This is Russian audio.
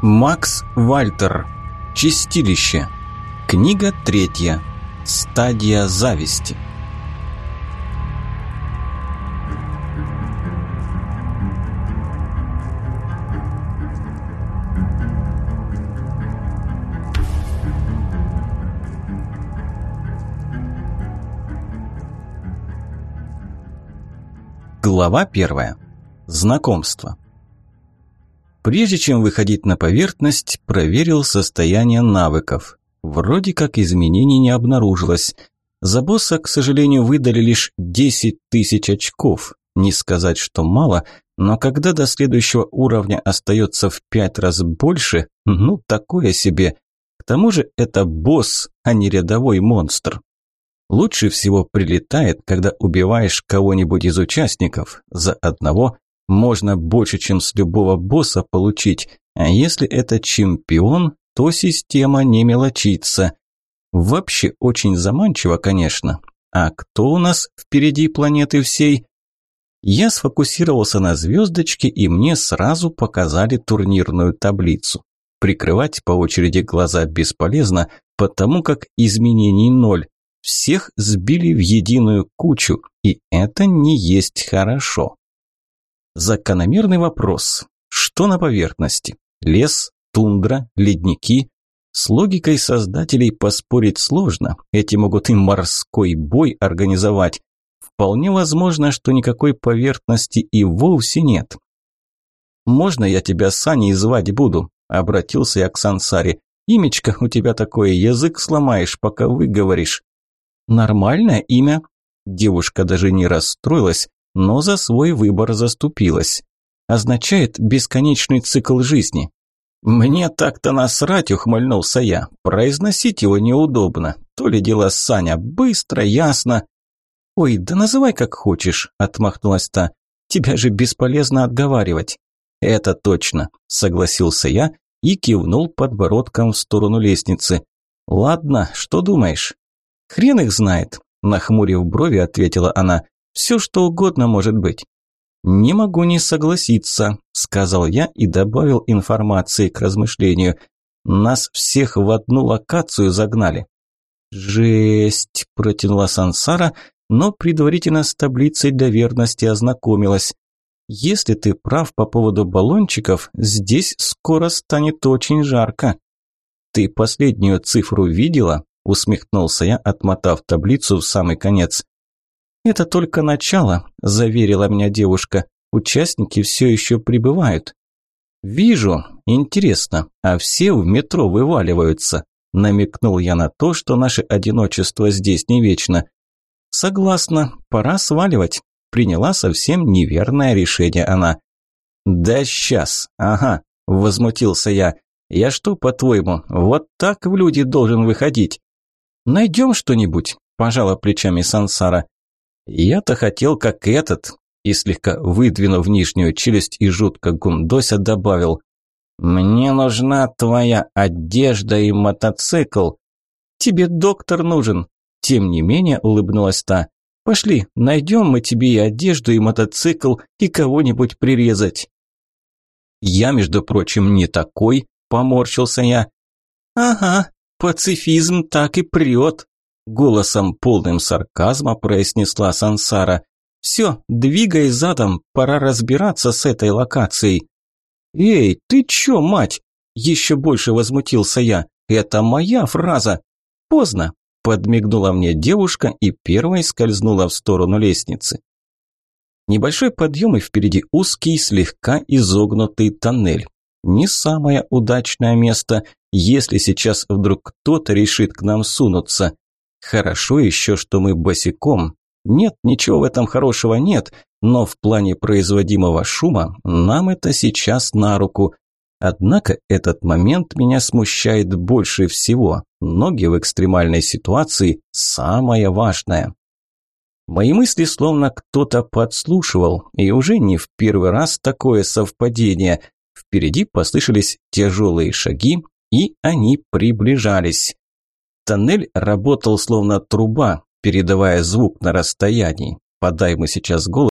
Макс Вальтер. Чистилище. Книга 3. Стадия зависти. Глава 1. Знакомство. Прежде чем выходить на поверхность, проверил состояние навыков. Вроде как изменений не обнаружилось. За босса, к сожалению, выдали лишь 10 тысяч очков. Не сказать, что мало, но когда до следующего уровня остается в 5 раз больше, ну такое себе. К тому же это босс, а не рядовой монстр. Лучше всего прилетает, когда убиваешь кого-нибудь из участников. За одного можно больше, чем с любого босса получить, а если это чемпион, то система не мелочится. Вообще очень заманчиво, конечно. А кто у нас впереди планеты всей? Я сфокусировался на звездочке, и мне сразу показали турнирную таблицу. Прикрывать по очереди глаза бесполезно, потому как изменений 0. Всех сбили в единую кучу, и это не есть хорошо. Закономерный вопрос. Что на поверхности? Лес, тундра, ледники? С логикой создателей поспорить сложно. Эти могут и морской бой организовать. Вполне возможно, что никакой поверхности и вовсе нет. «Можно я тебя Саней звать буду?» – обратился я к Сансаре. «Имечко у тебя такое, язык сломаешь, пока выговоришь». «Нормальное имя?» Девушка даже не расстроилась, но за свой выбор заступилась. «Означает бесконечный цикл жизни». «Мне так-то насрать», – ухмыльнулся я. «Произносить его неудобно. То ли дело Саня, быстро, ясно». «Ой, да называй как хочешь», – отмахнулась та. «Тебя же бесполезно отговаривать». «Это точно», – согласился я и кивнул подбородком в сторону лестницы. «Ладно, что думаешь?» «Хрен их знает», – нахмурив брови, ответила она. «Все, что угодно может быть». «Не могу не согласиться», – сказал я и добавил информации к размышлению. «Нас всех в одну локацию загнали». «Жесть», – протянула Сансара, но предварительно с таблицей для верности ознакомилась. «Если ты прав по поводу баллончиков, здесь скоро станет очень жарко». «Ты последнюю цифру видела?» – усмехнулся я, отмотав таблицу в самый конец. «Это только начало», – заверила меня девушка. «Участники все еще прибывают». «Вижу. Интересно, а все в метро вываливаются?» – намекнул я на то, что наше одиночество здесь не вечно. «Согласна, пора сваливать», – приняла совсем неверное решение она. «Да сейчас, ага», – возмутился я. «Я что, по-твоему, вот так в люди должен выходить?» «Найдем что-нибудь», – пожала плечами Сансара. «Я-то хотел, как этот», и слегка выдвинув нижнюю челюсть и жутко гундося, добавил: «Мне нужна твоя одежда и мотоцикл». «Тебе доктор нужен», – тем не менее улыбнулась та. «Пошли, найдем мы тебе и одежду, и мотоцикл, и кого-нибудь прирезать». «Я, между прочим, не такой», – поморщился я. «Ага, пацифизм так и прет», – голосом полным сарказма произнесла Сансара. «Все, двигай задом, пора разбираться с этой локацией». «Эй, ты чё, мать?» – еще больше возмутился я. «Это моя фраза». «Поздно», – подмигнула мне девушка и первой скользнула в сторону лестницы. Небольшой подъем и впереди узкий, слегка изогнутый тоннель. Не самое удачное место, если сейчас вдруг кто-то решит к нам сунуться. Хорошо еще, что мы босиком. Нет, ничего в этом хорошего нет, но в плане производимого шума нам это сейчас на руку. Однако этот момент меня смущает больше всего. Ноги в экстремальной ситуации – самое важное. Мои мысли словно кто-то подслушивал, и уже не в первый раз такое совпадение. Впереди послышались тяжелые шаги, и они приближались. Тоннель работал словно труба, передавая звук на расстоянии. Подай мы сейчас голос,